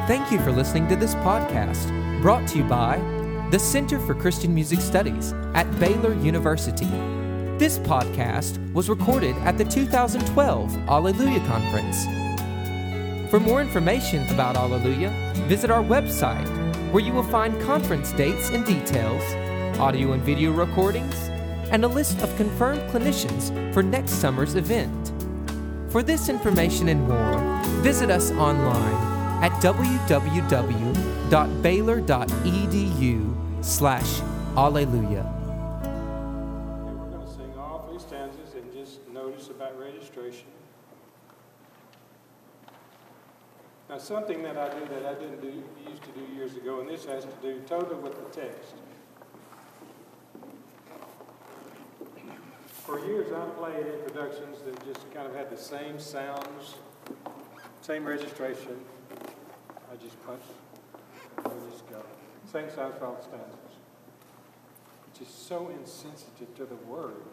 Thank you for listening to this podcast, brought to you by the Center for Christian Music Studies at Baylor University. This podcast was recorded at the 2012 Alleluia Conference. For more information about Alleluia, visit our website, where you will find conference dates and details, audio and video recordings, and a list of confirmed clinicians for next summer's event. For this information and more, visit us online at www.baylor.edu/alleluia. We're going to sing all three stanzas and just notice about registration. Now, something that I do that I used to do years ago, and this has to do totally with the text. For years, I played introductions that just kind of had the same sounds, same registration. I just punch, and we just go. Same sounds for all the stanzas. Which is so insensitive to the words.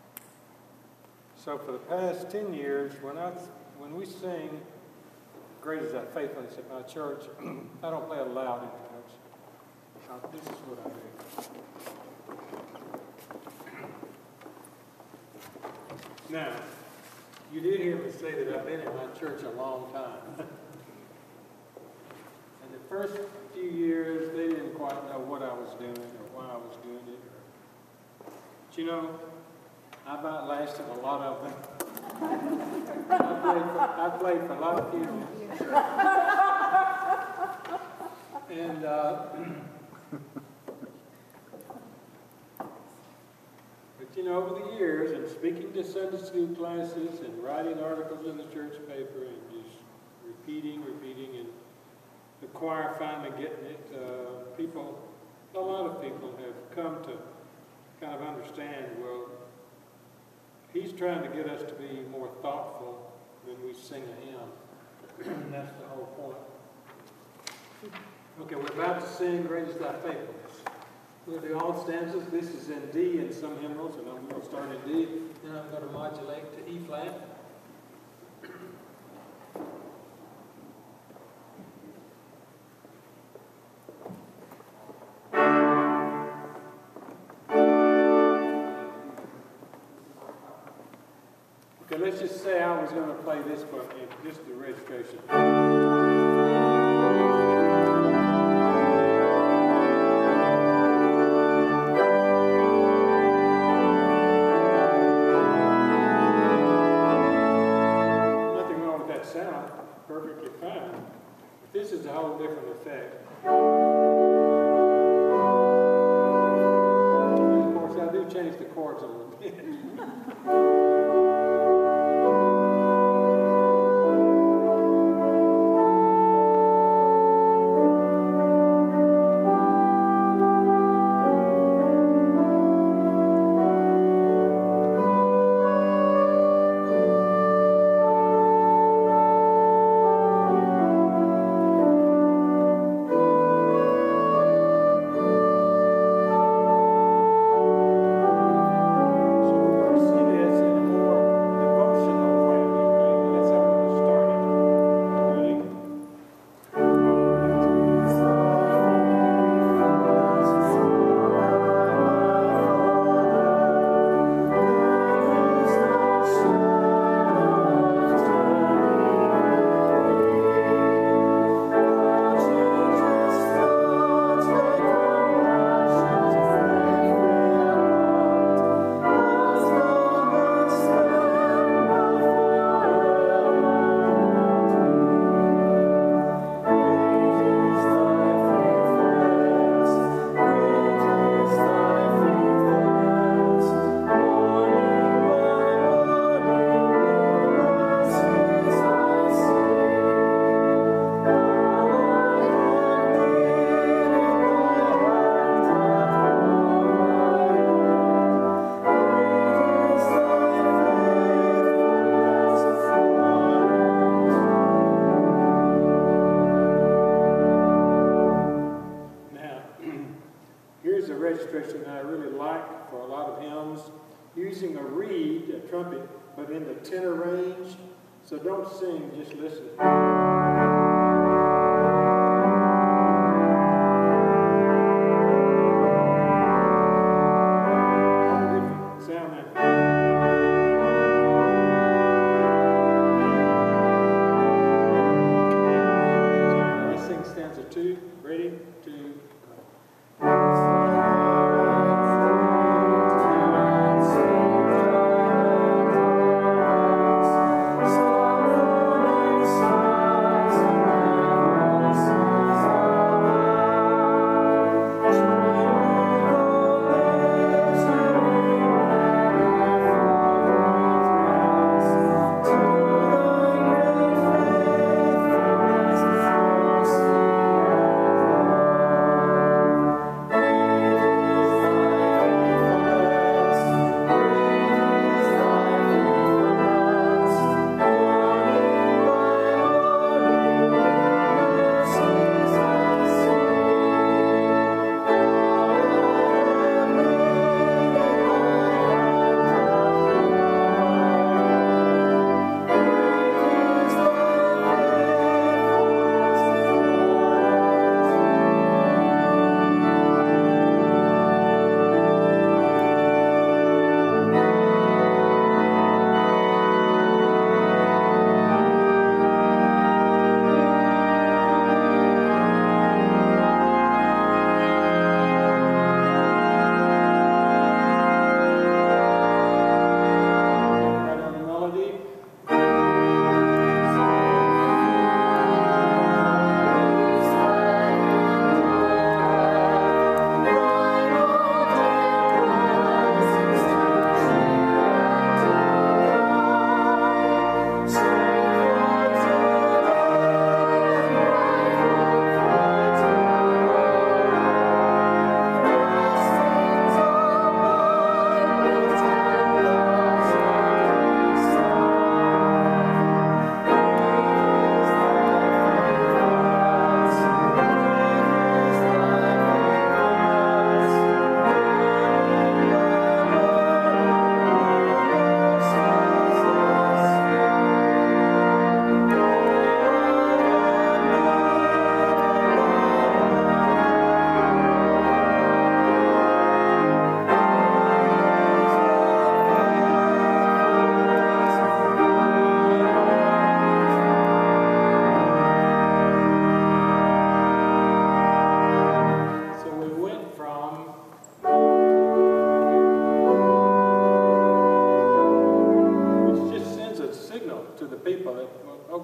So for the past 10 years, when we sing Great Is Thy Faithfulness at my church, I don't play a loud introduction. This is what I do. Now, you did hear me say that I've been in my church a long time. And the first few years, they didn't quite know what I was doing or why I was doing it. But you know, I've outlasted a lot of them. I played for a lot of funerals. And but you know, over the years, and speaking to Sunday school classes and writing articles in the church paper and just repeating, and the choir finally getting it, a lot of people have come to kind of understand, well, he's trying to get us to be more thoughtful when we sing a hymn. And that's the whole point. Okay, we're about to sing Great Is Thy Faithfulness. We'll do all stanzas. This is in D in some hymnals, and I'm going to start in D. Then I'm going to modulate to E flat. Okay, let's just say I was going to play this for just the registration. Perfectly fine. But this is a whole different effect. And of course, I do change the chords a little bit. registration that I really like for a lot of hymns, using a reed, a trumpet, but in the tenor range. So don't sing, just listen.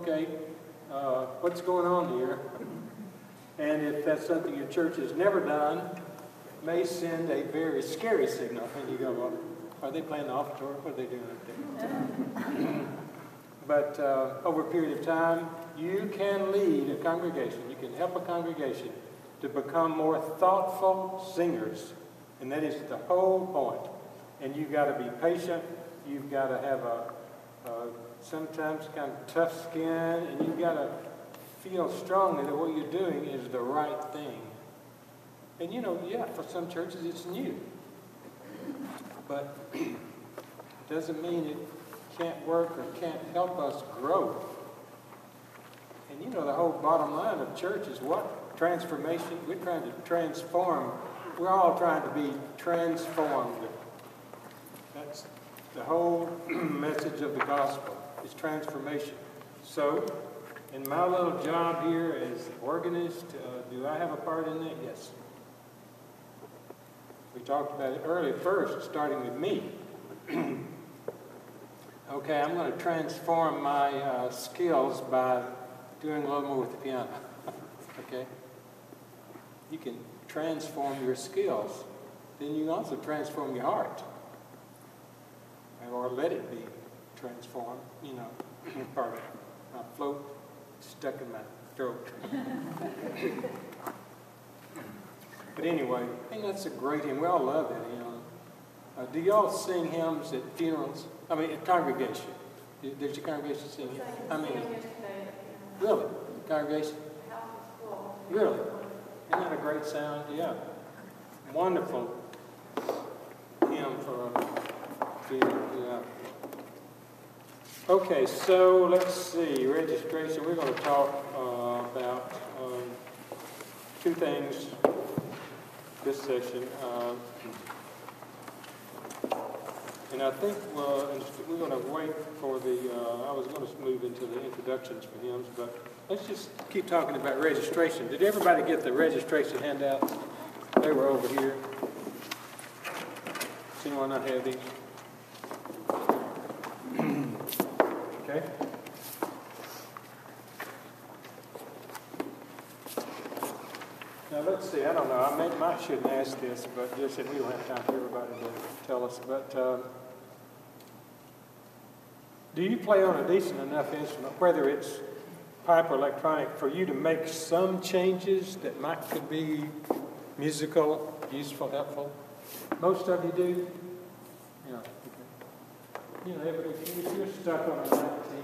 okay, what's going on here? And if that's something your church has never done, it may send a very scary signal. And you go, well, are they playing the offertory? What are they doing up there? But over a period of time, you can lead a congregation. You can help a congregation to become more thoughtful singers. And that is the whole point. And you've got to be patient. You've got to have a sometimes kind of tough skin. And you've got to feel strongly that what you're doing is the right thing. And you know, yeah, for some churches it's new. But it doesn't mean it can't work or can't help us grow. And you know, the whole bottom line of church is what? Transformation. We're trying to transform. We're all trying to be transformed. That's the whole message of the gospel, is transformation. So, in my little job here as organist, do I have a part in that? Yes. We talked about it earlier, first, starting with me. Okay, I'm going to transform my skills by doing a little more with the piano. Okay? You can transform your skills. Then you can also transform your heart. Or let it be transformed. You know, pardon. My float stuck in my throat. But anyway, I think that's a great hymn. We all love that hymn. Do y'all sing hymns at funerals? I mean, at congregation. Does your congregation sing hymns? I mean, really? Congregation? Really? Isn't that a great sound? Yeah. Wonderful hymn for a funeral. Yeah. Okay, so let's see. Registration. We're going to talk about two things this session. And I think we're going to wait for I was going to move into the introductions for hymns, but let's just keep talking about registration. Did everybody get the registration handouts? They were over here. Does anyone not have these? Okay. Now let's see, I don't know, I shouldn't ask this, but just that we don't have time for everybody to tell us, but do you play on a decent enough instrument, whether it's pipe or electronic, for you to make some changes that could be musical, useful, helpful? Most of you do? Yeah, okay. You know, if you're stuck on a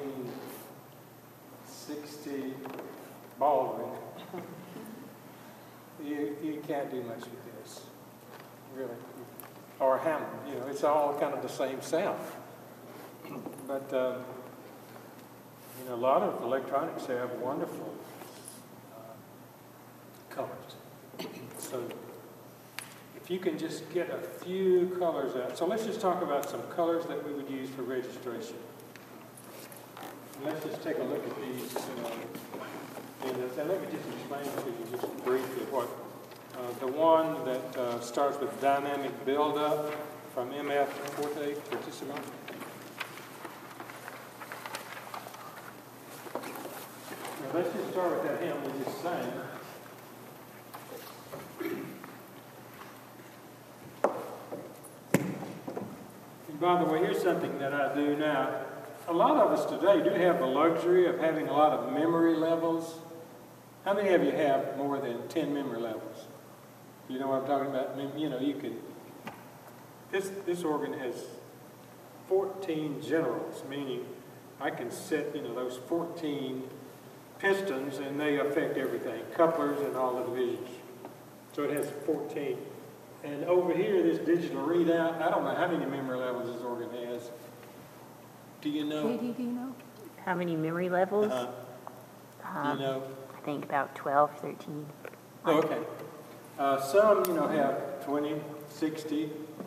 1960 Baldwin, you can't do much with this, really. Or Hammond, you know, it's all kind of the same sound. But, you know, a lot of electronics have wonderful colors. So if you can just get a few colors out. So let's just talk about some colors that we would use for registration. Let's just take a look at these. And let me just explain to you just briefly what the one that starts with dynamic build-up from MF Forte Fortissimo. Now let's just start with that hymn we just sang. And by the way, here's something that I do now. A lot of us today do have the luxury of having a lot of memory levels. How many of you have more than 10 memory levels? You know what I'm talking about? You know, you can. This organ has 14 generals, meaning I can set, you know, those 14 pistons and they affect everything, couplers and all the divisions. So it has 14. And over here, this digital readout, I don't know how many memory levels this organ has. Do you know? Do you know? How many memory levels? Do you know? I think about 12, 13. Oh, okay. Some, you know, have 20, 60,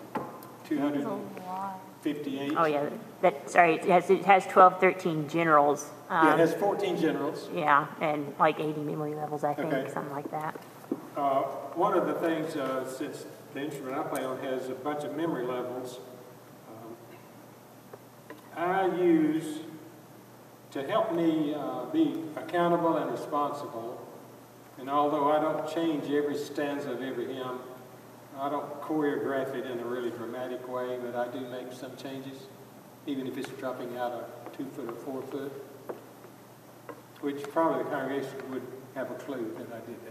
258. Oh, yeah. It has 12, 13 generals. Yeah, it has 14 generals. Yeah, and like 80 memory levels, I think, Okay. something like that. One of the things, since the instrument I play on has a bunch of memory levels, I use to help me be accountable and responsible. And although I don't change every stanza of every hymn, I don't choreograph it in a really dramatic way, but I do make some changes, even if it's dropping out a 2 foot or 4 foot, which probably the congregation would have a clue that I did that.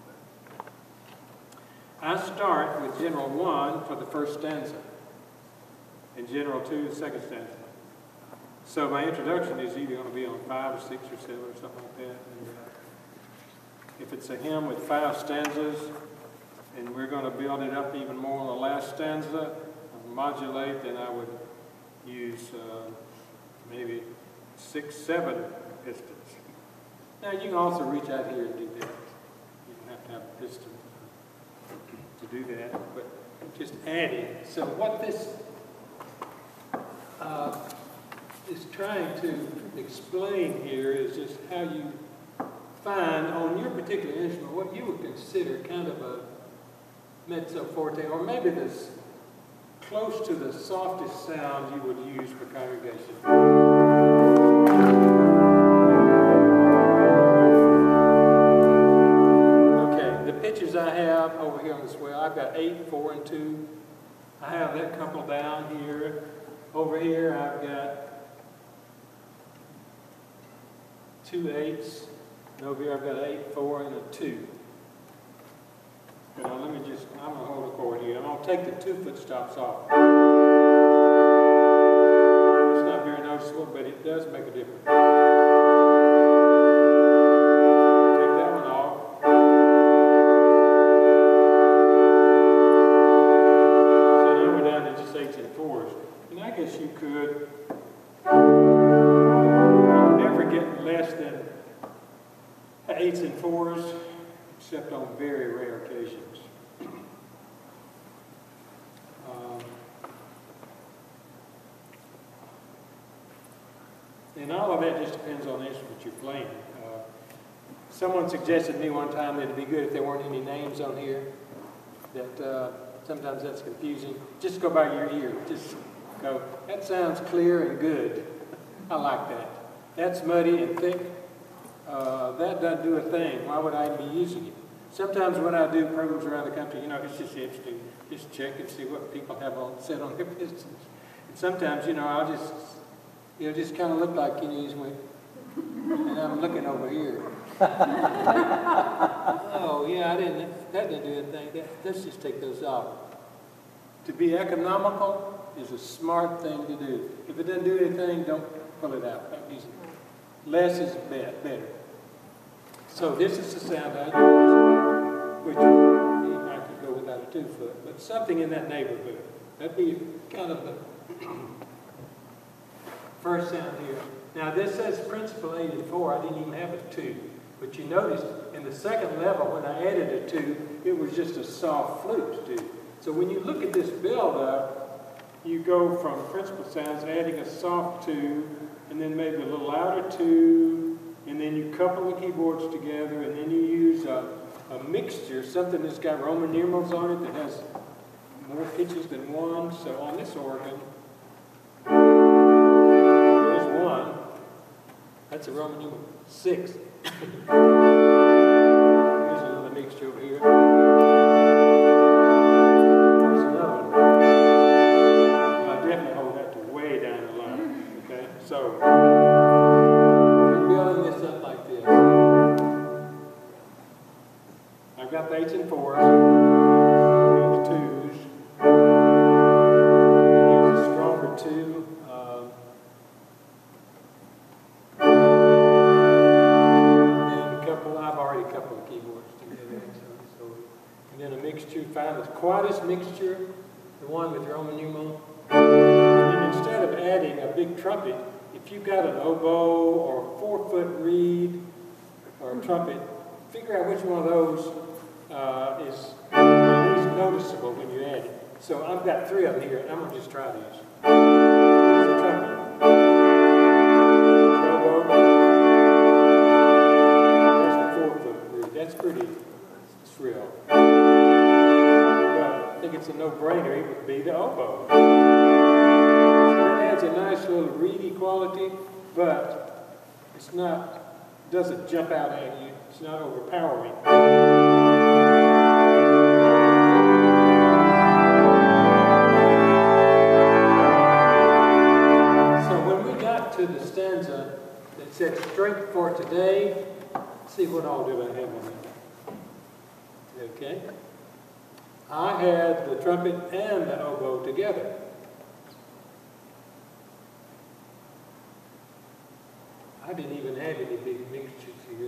I start with General 1 for the first stanza, and General 2 the second stanza. So my introduction is either going to be on 5 or 6 or 7 or something like that. And, if it's a hymn with 5 stanzas, and we're going to build it up even more on the last stanza, modulate, then I would use maybe 6, 7 pistons. Now you can also reach out here and do that. You don't have to have a piston to do that, but just adding. So what this is trying to explain here is just how you find on your particular instrument what you would consider kind of a mezzo forte, or maybe this close to the softest sound you would use for congregation. Okay, the pitches I have over here on the swell, I've got 8, 4, and 2. I have that couple down here. Over here I've got 2 8s. And over here I've got 8, 4, and a 2. Now let me just, I'm going to hold a chord here. I'm going to take the 2 foot stops off. It's not very noticeable, but it does make a difference. Take that one off. So now we're down to just 8s and 4s. And I guess you could never get less than 8s and 4s, except on very rare occasions. And all of that just depends on the instrument you're playing. Someone suggested to me one time that it'd be good if there weren't any names on here, that sometimes that's confusing. Just go by your ear. Just go, that sounds clear and good. I like that. That's muddy and thick. That doesn't do a thing. Why would I even be using it? Sometimes when I do programs around the country, it's just interesting. Just check and see what people have said on their pistons. And sometimes, I'll just kind of look like, and I'm looking over here. Oh, yeah, that didn't do a thing. Let's just take those off. To be economical is a smart thing to do. If it doesn't do anything, don't pull it out. Don't use it. Less is better. So this is the sound I use, which even I could go without a 2 foot, but something in that neighborhood. That'd be kind of the first sound here. Now this says principal 8 and 4. I didn't even have a 2. But you notice in the second level when I added a 2, it was just a soft flute 2. So when you look at this build up, you go from principal sounds adding a soft 2, and then maybe a little louder 2, and then you couple the keyboards together, and then you use a mixture, something that's got Roman numerals on it that has more pitches than 1. So on this organ, there's 1. That's a Roman numeral. 6. Here's another mixture over here. Here's another one. I definitely hold that to way down the line. Okay, so we're building this up like this. I've got the 8s and 4s, and the 2s. Here's a stronger 2. And then a mixture, find the quietest mixture, the one with Roman numeral. And then instead of adding a big trumpet, if you've got an oboe or a 4-foot reed or a trumpet, figure out which one of those is the least noticeable when you add it. So I've got 3 of them here, and I'm going to just try these. Here's the trumpet. Here's the oboe. There's the 4-foot reed. That's pretty shrill. But I think it's a no-brainer. It would be the oboe. So that adds a nice little reedy quality, but It's not, doesn't jump out at you. It's not overpowering. So when we got to the stanza that said strength for today, see what all do I have on it. Okay. I had the trumpet and the oboe together. I didn't even have any big mixtures here.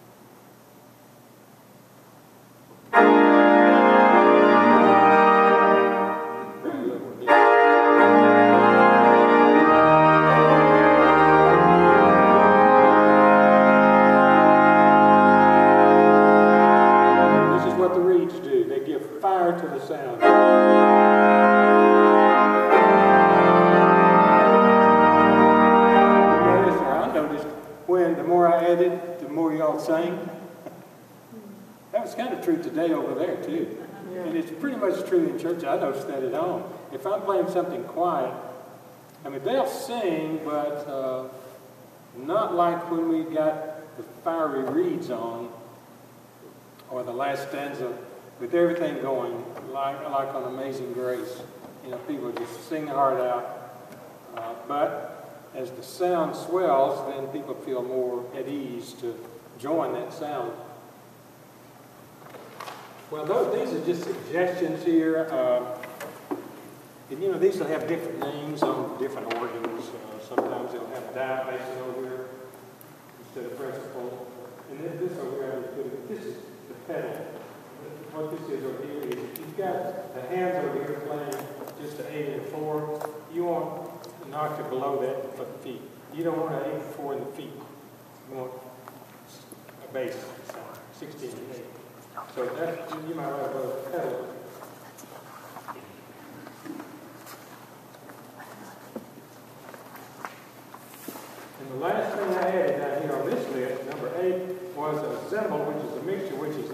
This is what the reeds do. They give fire to the sound. When the more I added, the more y'all sang. That was kind of true today over there, too. Yeah. And it's pretty much true in church. I noticed that at home. If I'm playing something quiet, I mean, they'll sing, but not like when we got the fiery reeds on, or the last stanza, with everything going, like on Amazing Grace. You know, people just sing their heart out. But as the sound swells, then people feel more at ease to join that sound. Well, these are just suggestions here. And you know, these will have different names on different organs. Sometimes they'll have diapason over here instead of principal. And then this over here, this is the pedal. What this is over here is you've got the hands over here playing just an 8 and 4. You want an octave below that for the feet. You don't want an 8 and 4 in the feet. You want a bass sound, 16 and 8. So that, you might write about a pedal. And the last thing I added down here on this list, number 8, was a zembel, which is a mixture, which is the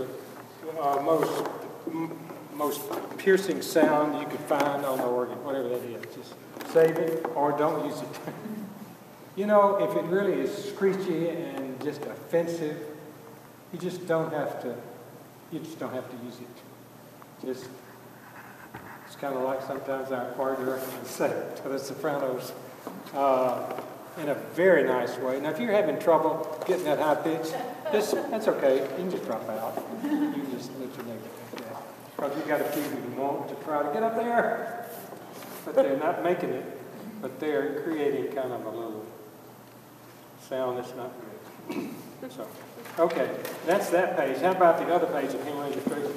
most piercing sound you could find on the organ, whatever that is. Just save it or don't use it. You know, if it really is screechy and just offensive, you just don't have to use it. It's kind of like sometimes our choir directors say to the sopranos in a very nice way. Now, if you're having trouble getting that high pitch, that's okay. You can just drop out. You can just let your neck like that. Because you've got a few who want to try to get up there, but they're not making it. But they're creating kind of a little sound that's not good. So, okay, that's that page. How about the other page of Hymn Registration?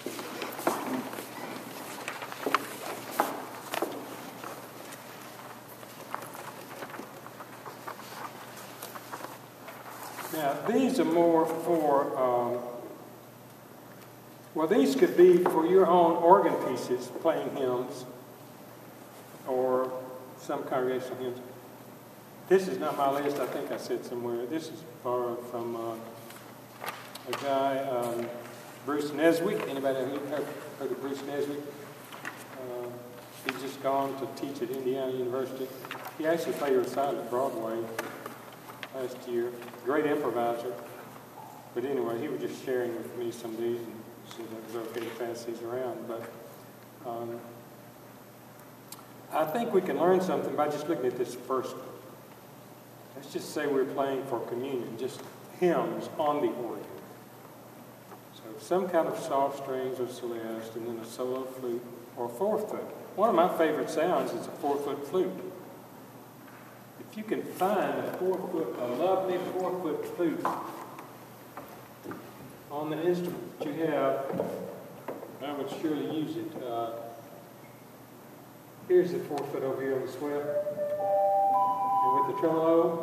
Now, these are more for, well, these could be for your own organ pieces, playing hymns, or some congregational hymns. This is not my list. I think I said somewhere. This is borrowed from a guy, Bruce Neswick. Anybody heard of Bruce Neswick? He's just gone to teach at Indiana University. He actually played a recital at Broadway last year. Great improviser. But anyway, he was just sharing with me some of these, and said it was okay to pass these around. But I think we can learn something by just looking at this first one. Let's just say we're playing for communion, just hymns on the organ. So some kind of soft strings or celeste, and then a solo flute or a 4-foot. One of my favorite sounds is a 4-foot flute. If you can find a lovely 4-foot flute on the instrument that you have, I would surely use it. Here's the 4-foot over here on the swept. And with the tremolo,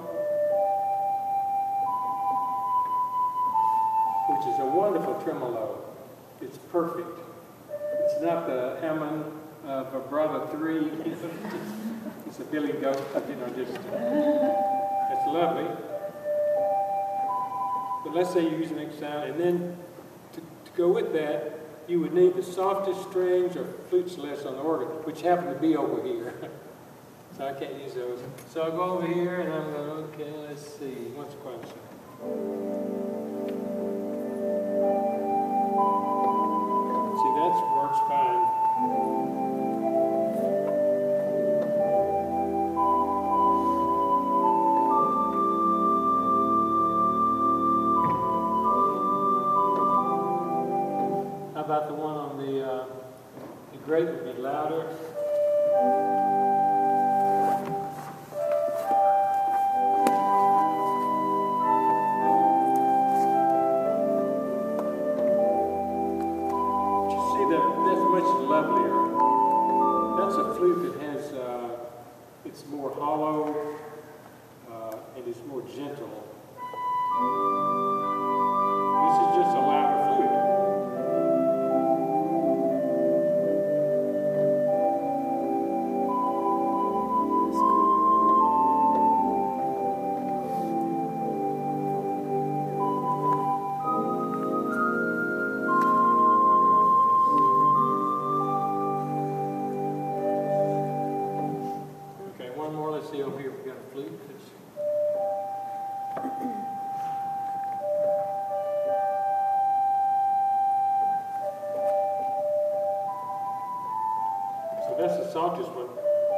which is a wonderful tremolo. It's perfect. It's not the Hammond Vibrato 3. It's a Billy Goat, just, it's lovely. But let's say you use an X sound, and then to go with that, you would need the softest strings or flute celeste on the organ, which happen to be over here. So I can't use those. So I'll go over here and I'm going, okay, let's see. What's the question? See, that works fine. How about the one on the great would be louder? Lovelier. That's a flute that has, it's more hollow and it's more gentle. This is just a louder flute. Let's see over here, we've got a flute. So that's the softest one.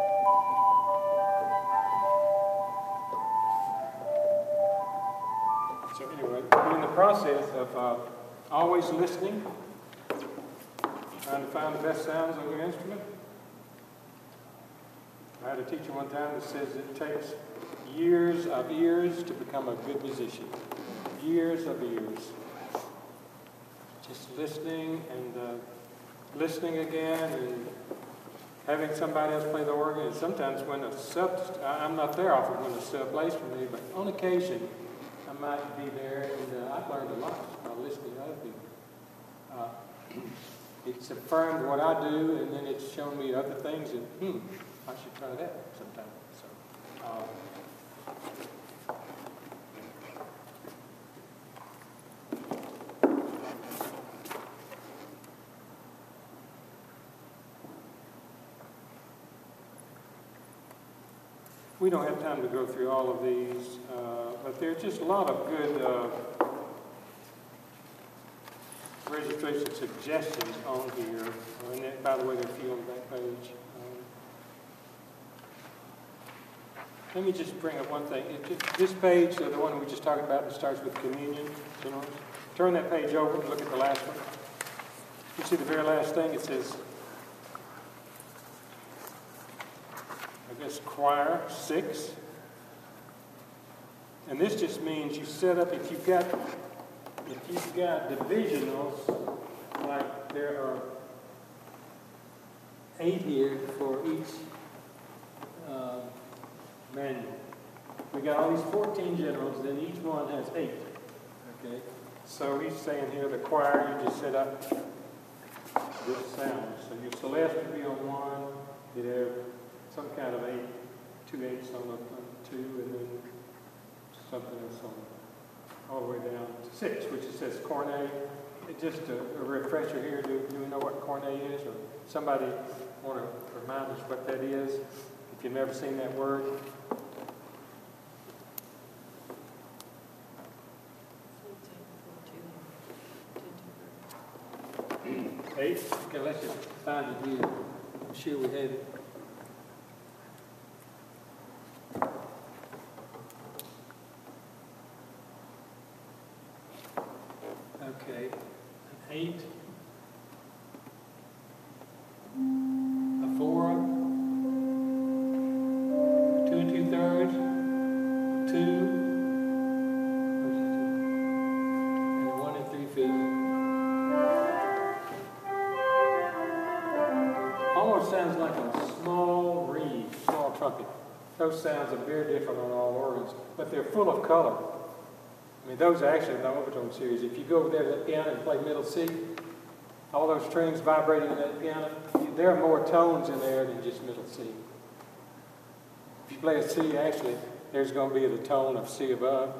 So anyway, we're in the process of always listening, trying to find the best sounds on your instrument. I had a teacher one time that says it takes years of ears to become a good musician. Years of ears. Just listening and listening again and having somebody else play the organ. And sometimes when a sub, I'm not there often when a sub plays for me, but on occasion I might be there, and I've learned a lot by listening to other people. It's affirmed what I do, and then it's shown me other things that, I should try that sometime. So, we don't have time to go through all of these, but there's just a lot of good registration suggestions on here. And that, by the way, there are a few on the back page. Let me just bring up one thing. This page, the one we just talked about, that starts with communion. You know, turn that page over and look at the last one. You see the very last thing? It says, I guess, choir 6. And this just means you set up, if you've got divisionals, like there are 8 here for each manual. We got all these 14 generals, then each one has 8. Okay? So he's saying here, the choir, you just set up this sound. So your celeste would be on 1, you'd have some kind of 8, 2 8s on the 2, and then something else on all the way down to 6, which it says cornet. Just a refresher here, do we know what cornet is? Or somebody want to remind us what that is, if you've never seen that word? 8? Okay, let's just find it here. I'm sure we had it. Okay, an 8, a 4, 2 2/3, 2, and 1 3/5. Almost sounds like a small reed, small trumpet. Those sounds are very different on all organs, but they're full of color. I mean, those are actually in the overtone series. If you go over there to that piano and play middle C, all those strings vibrating in that piano, there are more tones in there than just middle C. If you play a C, actually, there's going to be the tone of C above,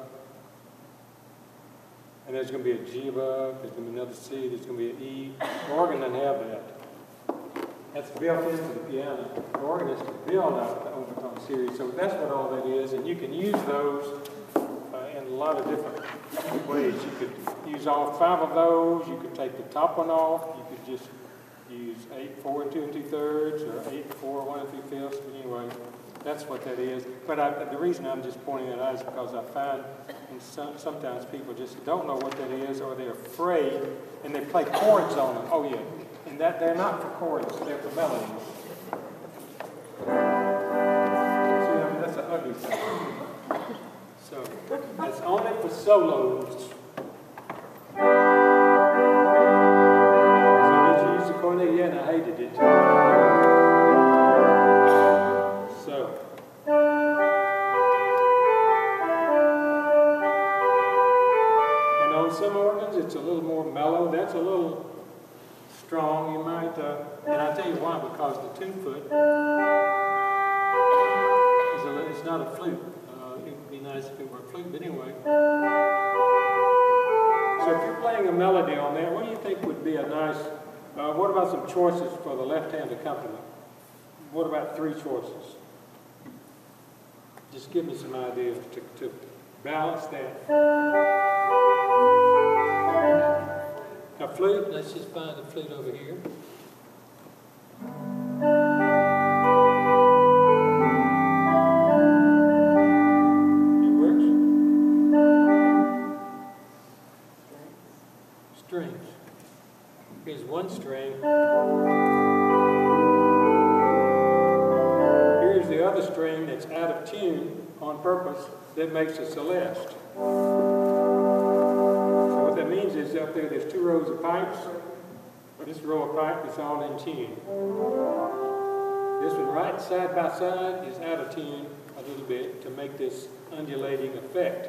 and there's going to be a G above, there's going to be another C, there's going to be an E. The organ doesn't have that. That's built into the piano. The organ is to build out the overtone series. So that's what all that is, and you can use those in a lot of different ways. You could use all 5 of those. You could take the top one off. You could just use 8, 4, 2 2/3, or 8, 4, 1 3/5. But anyway, that's what that is. But the reason I'm just pointing that out is because I find sometimes people just don't know what that is, or they're afraid, and they play chords on them. Oh yeah, and that they're not for chords; they're for melodies. See, I mean that's an ugly sound. So it's only for solos. So did you use the cornet? Yeah, and I hated it. So. And on some organs, it's a little more mellow. That's a little strong. You might, and I'll tell you why, because the 2-foot it's not a flute. It would be nice if it were a flute, but anyway. So if you're playing a melody on there, what do you think would be a nice, what about some choices for the left-hand accompaniment? What about 3 choices? Just give me some ideas to balance that. A flute, let's just find a flute over here. Strings. Here's one string. Here's the other string that's out of tune on purpose that makes a celeste. So what that means is up there's 2 rows of pipes. This row of pipe is all in tune. This one right side by side is out of tune a little bit to make this undulating effect.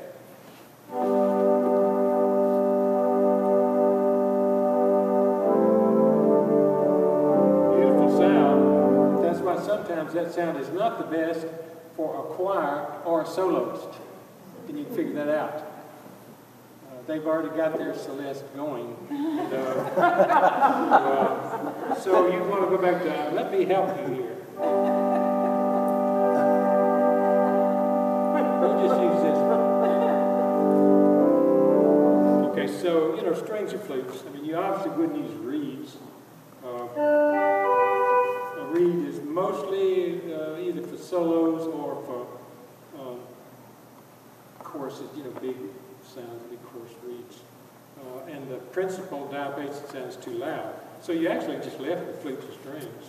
Sometimes that sound is not the best for a choir or a soloist, and you can figure that out. They've already got their celeste going. And, so you want to go back to, let me help you here. We'll just use this. Okay, so, strings or flutes. I mean, you obviously wouldn't use reeds. A reed is mostly either for solos or for choruses, big sounds, big chorus reeds. And the principal diapason sounds too loud. So you actually just left the flutes and strings.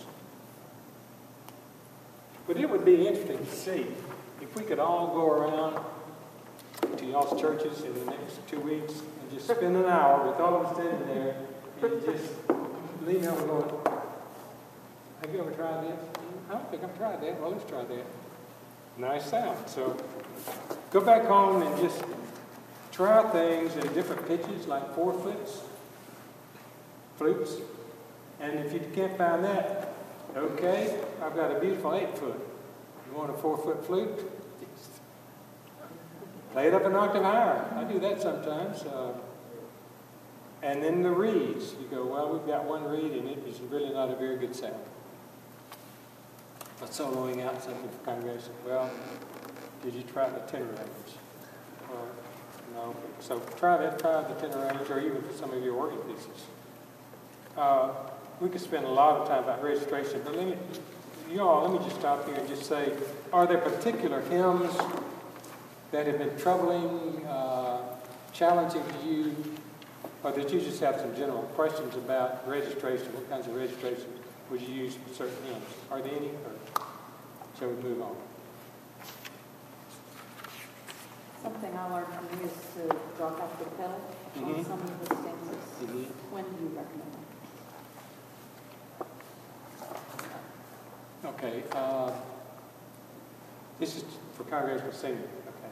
But it would be interesting to see if we could all go around to y'all's churches in the next 2 weeks and just spend an hour with all of us standing there and just leave them going, have you ever tried this? I don't think I've tried that. Well, let's try that. Nice sound. So go back home and just try things in different pitches, like 4-flutes, flutes. And if you can't find that, okay, I've got a beautiful 8-foot. You want a 4-foot flute? Play it up an octave higher. I do that sometimes. And then the reeds. You go, well, we've got one reed, and it is really not a very good sound. But soloing out something for congregation. Well, did you try the tenor range? Or no? So try that. Try the tenor range, or even for some of your organ pieces. We could spend a lot of time about registration, but let me just stop here and just say, are there particular hymns that have been troubling, challenging to you, or that you just have some general questions about registration? What kinds of registration would you use for certain hymns? Are there any, or shall we move on? Something I learned from you is to drop off the pedal on some of the stanzas. When do you recommend that? Okay. This is for congregational singing.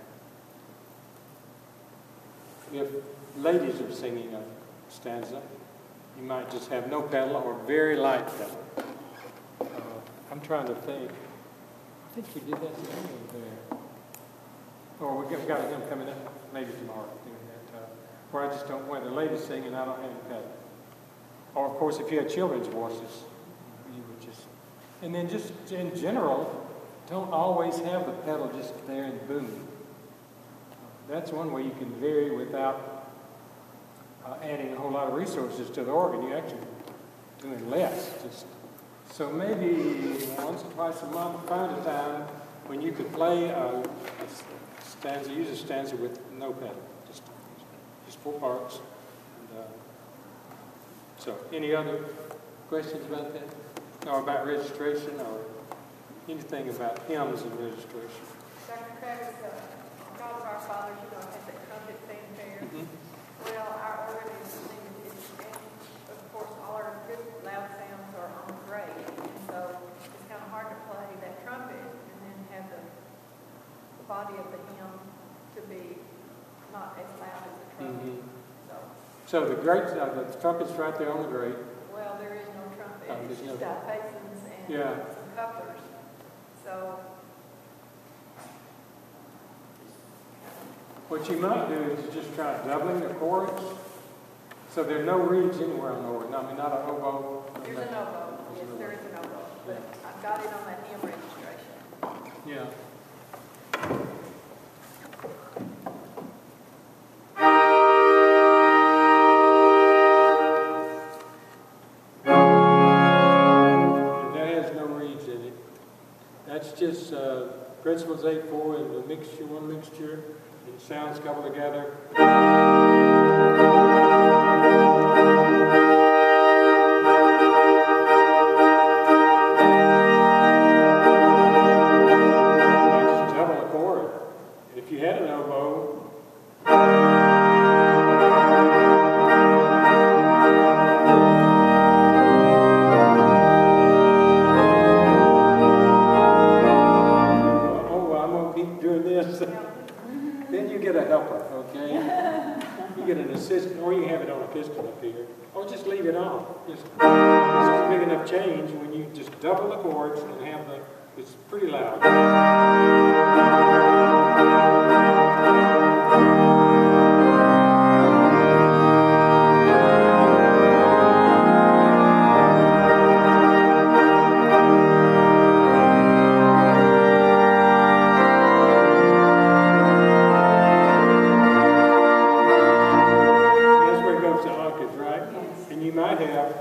Okay. If ladies are singing a stanza, you might just have no pedal or very light pedal. I'm trying to think. I think we did that today there. Or we've got him coming up maybe tomorrow doing that. Where I just don't, when the ladies sing and I don't have a pedal. Or of course, if you had children's voices, you would just, and then just in general, don't always have the pedal just there and booming. That's one way you can vary without adding a whole lot of resources to the organ. You're actually doing less. So maybe once or twice a month, find a time when you could play a stanza, use a stanza with no pedal, just 4 parts. And, so, any other questions about that? Or about registration, or anything about hymns and registration? Dr. Travis, God of our fathers, has that trumpet fanfare. Mm-hmm. Well, our organ is and of course, all our good loud sounds are on the grade. And so it's kind of hard to play that trumpet and then have the body of the hymn to be not as loud as the trumpet. Mm-hmm. So the trumpet's right there on the grate. Well, there is no trumpet. Oh, It's there's just no- basins and Yeah. some couplers. So What you might do is just try doubling the chords, so there are no reeds anywhere on the organ. I mean, not an oboe. there's an oboe. Yes, there is an oboe. But I've got it on that hymn registration. Yeah. And that has no reeds in it. That's just principles 8/4 and the mixture, one mixture, and sounds coupled together. Just double the chord. If you had an oboe, I'm gonna keep doing this. Then you get a helper, okay? You get an assistant, or you have it on a piston up here, or just leave it on. Just, this is a big enough change when you just double the chords and have it's pretty loud. That's where it goes to octaves, right? And you might have,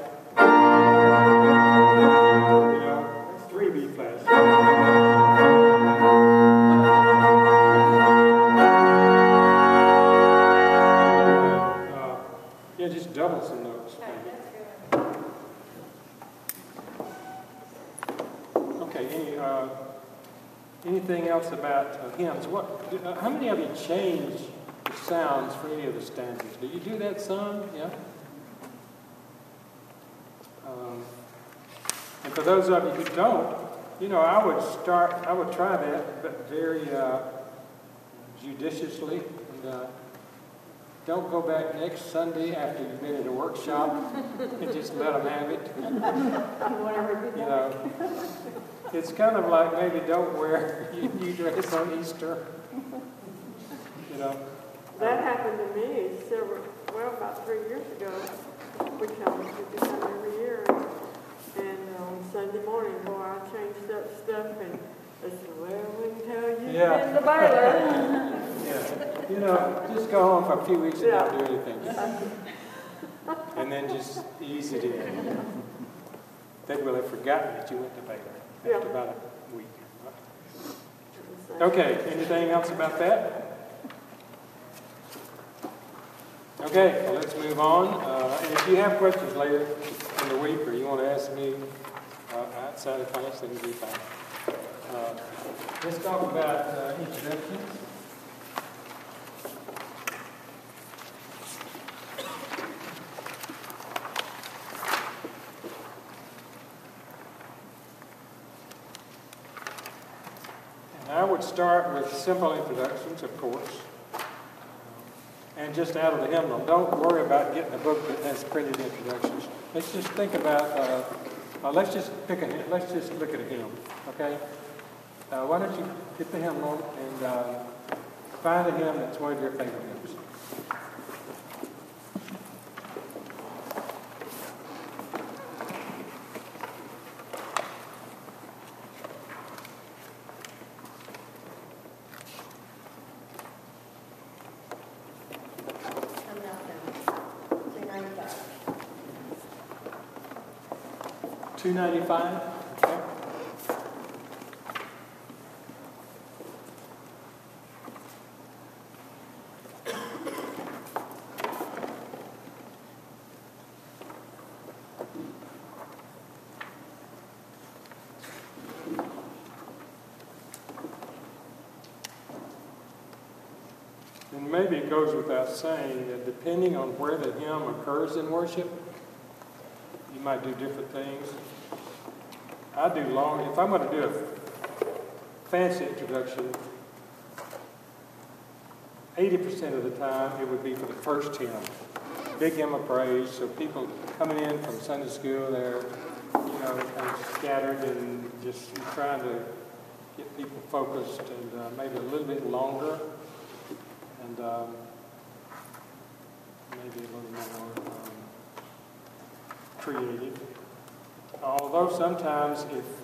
3 B flats. Just double some notes. Okay, that's good. Okay, anything else about hymns? How many of you change the sounds for any of the stanzas? Do you do that some? Yeah? And for those of you who don't, I would try that, but very judiciously. And, don't go back next Sunday after you've been at a workshop and just let them have it. It's kind of like maybe don't wear your new dress on Easter. That happened to me about 3 years ago, which I was do that every year. And on Sunday morning, boy, I changed up stuff and I said, well, we can tell you in the Baylor. Yeah. Just go home for a few weeks and not do anything. And then just ease it in. They will have forgotten that you went to Baylor after about a week. Okay, anything else about that? Okay, well, let's move on. And if you have questions later in the week or you want to ask me outside of class, then be fine. Let's talk about introductions. And I would start with simple introductions, of course. And just out of the hymnal. Don't worry about getting a book that has printed introductions. Let's just think about, let's just look at a hymn, okay? Why don't you get the hymnal and find a hymn that's one of your favorite hymns. $295. Okay. And maybe it goes without saying that depending on where the hymn occurs in worship, you might do different things. I do long, if I'm going to do a fancy introduction, 80% of the time it would be for the first hymn, big hymn of praise. So people coming in from Sunday school, they're, kind of scattered and just trying to get people focused, and maybe a little bit longer, and maybe a little more creative. Although sometimes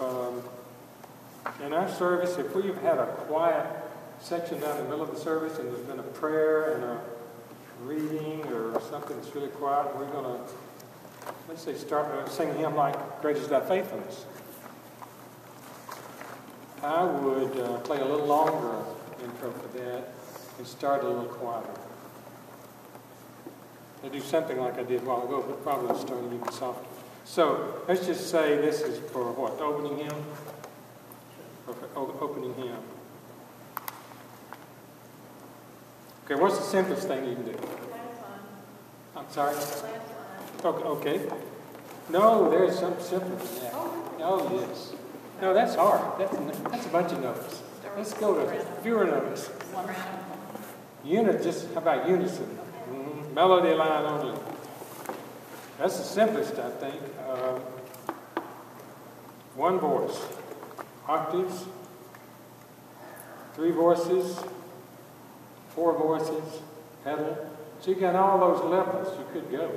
if in our service, if we've had a quiet section down the middle of the service and there's been a prayer and a reading or something that's really quiet, we're going to, let's say, start sing a hymn like Great Is Thy Faithfulness. I would play a little longer intro for that and start a little quieter. I do something like I did a while ago, but probably start even softer. So let's just say this is for what? The opening hymn? Opening hymn. Okay, what's the simplest thing you can do? Last one. I'm sorry? Last one. Okay. No, there's something simpler than that. Oh, yes. No, that's hard. That's a bunch of notes. Let's go to fewer notes. How about unison? Melody line only. That's the simplest, I think. One voice. Octaves. 3 voices. 4 voices. Pedal. So you got all those levels you could go.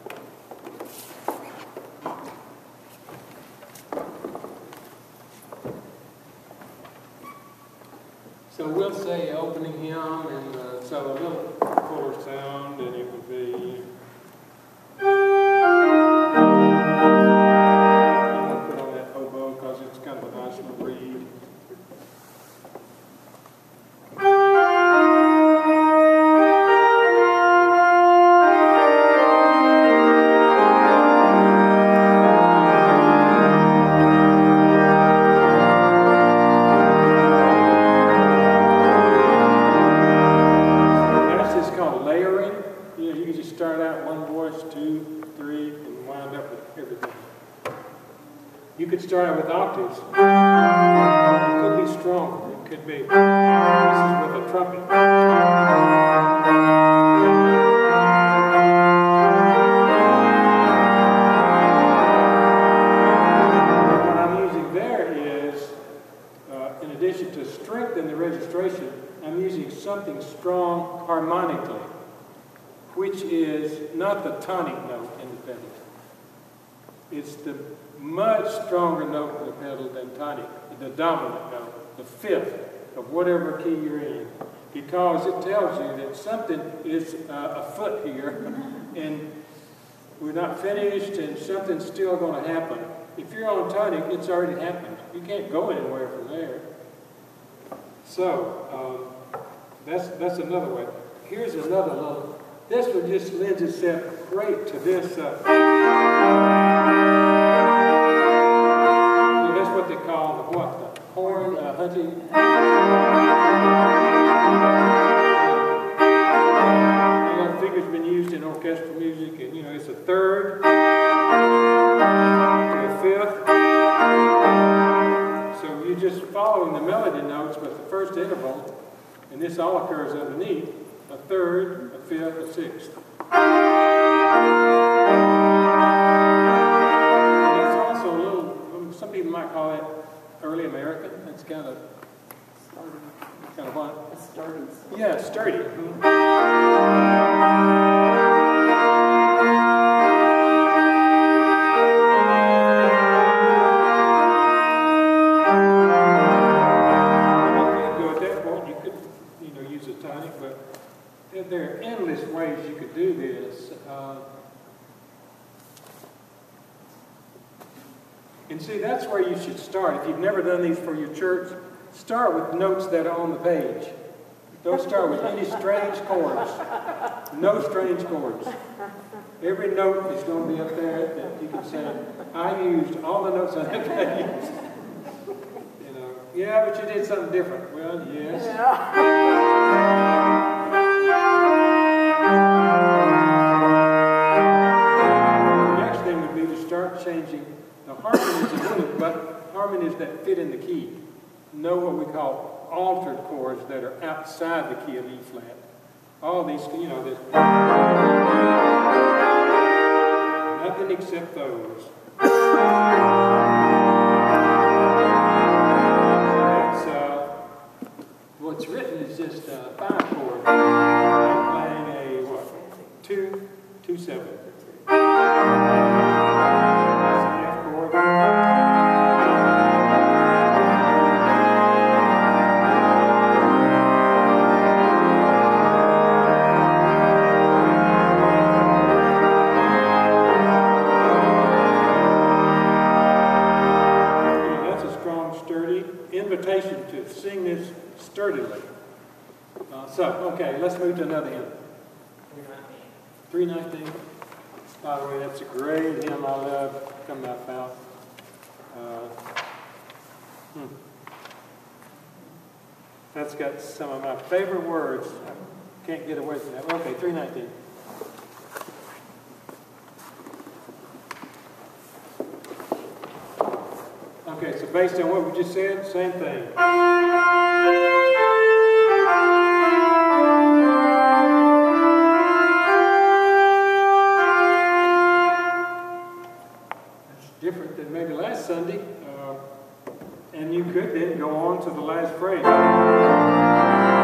So we'll say opening hymn, and so a little fuller sound, and it would be. You won't put on that oboe because it's kind of a nice little reed. Start with octaves. It could be stronger. It could be. This is with a trumpet. What I'm using there is, in addition to strengthen the registration, I'm using something strong harmonically, which is not the tonic note in the pedal. It's the much stronger note in the pedal than tonic, the dominant note, the fifth of whatever key you're in, because it tells you that something is afoot here, and we're not finished, and something's still going to happen. If you're on tonic, it's already happened. You can't go anywhere from there. So that's another way. Here's another little. This one just lends itself great to this. That's what they call the horn hunting. That figure's been used in orchestral music, and it's a third to a fifth. So you're just following the melody notes, but the first interval, and this all occurs underneath, a third, a fifth, a sixth. Some people might call it early American. It's kind of what? Sturdy. Yeah, sturdy. You could use a tonic, but there are endless ways you could do this. And see, that's where you should start. If you've never done these for your church, start with notes that are on the page. Don't start with any strange chords. No strange chords. Every note is going to be up there that you can say, I used all the notes on that page. You know, yeah, but you did something different. Well, yes. The next thing would be to start changing the harmonies a little, but harmonies that fit in the key. Know what we call altered chords that are outside the key of E flat. All these, you know, this. Nothing except those. So that's, what's written is just a 5 chord. I'm playing a, what? 2, 2, 7. That's an F chord. Invitation to sing this sturdily. Okay, let's move to another hymn. 319. By the way, that's a great hymn I love. Come out, pal. That's got some of my favorite words. I can't get away from that. Okay, 319. Okay, so based on what we just said, same thing. That's different than maybe last Sunday. And you could then go on to the last phrase.